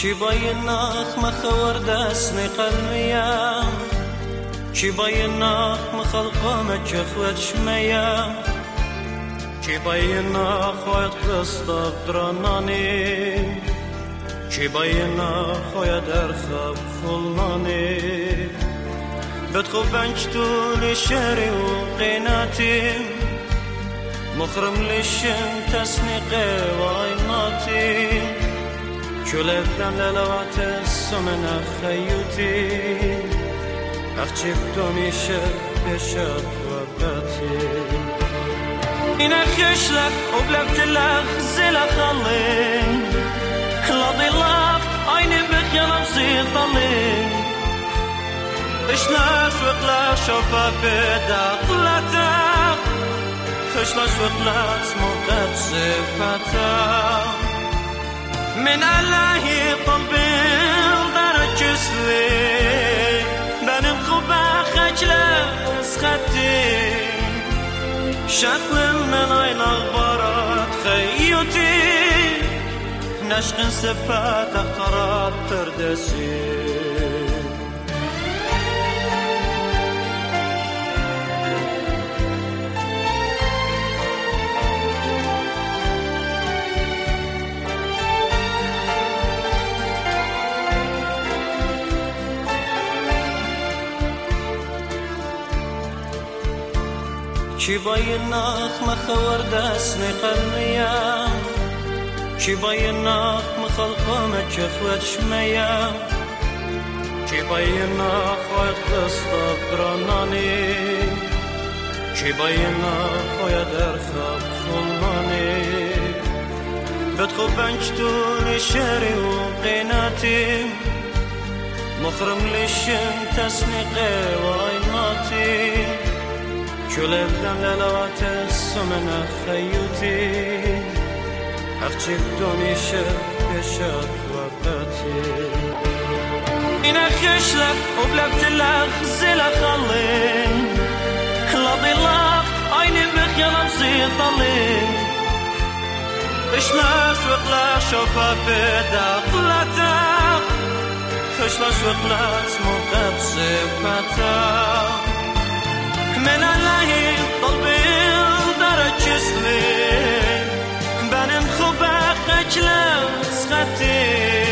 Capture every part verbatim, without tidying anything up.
چی بایناخ مخور دسنی قلبیم چی بایناخ مخلقام چخوت شمیم چی بایناخ وید خستاب درانانی چی بایناخ وید ارخب خلنانی بدخو بنج طول شری و قیناتیم مخرم لشن تسنقي وعيناتي شلت دم للوعت السمنة خيوتي أخشب دومي شب بشات وباتي إنا خشلك وبلبت لك زلا خلي لضي لك عيني بخيال بسيط ضلي إشلاش وقلاش وفابدا قلتك خشلاش وقلاش موقت صفتا من الله قلبي درج اسلي بنم خوبا خجلة اسختي شكل من عين اخبارات خيوتي نشق سفات اختارات پردسي چی بایناخ مخور دسنی قلبیم چی بایناخ مخلقام چخوت شمیم چی بایناخ وید خستاب درانانی چی بایناخ وید ارخب خلنانی بدخو بنج طول شری و قیناتیم مخرم لشن تسنقي وعيناتي شلت دم للوعت السمنة خيوتي أخشب دومي شب بشات وباتي إنا خشلك وبلبت لك زلا خلي لضي لك عيني بخيال بسيط ضلي إشلاش وقلاش وفابدا قلتك خشلاش وقلاش موقت صفتا من الله قلبي درج اسلي بنم خوبا خجلة اسختي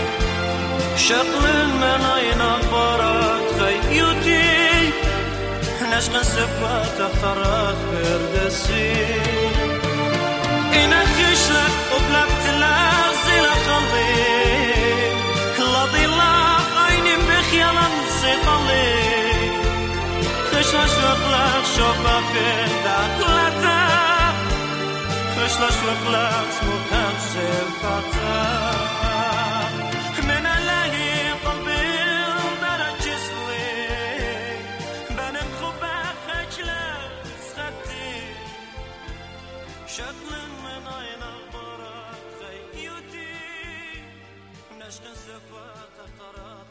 شكل من عين اخبارات خيوتي نشق سفات اختارات بردسي إنا خشلك وبلبت لازل قلبي لضي لك عيني بخيال نسيطلي خشلاش وقلاك شوفا في داخلتا خشلاش وقلاك سموكات سيفاتا من الله قلبي درج اسلي بنم خوبا خجلة سختي شكل من عين اخبارات خيوتي نشق سفات اختارات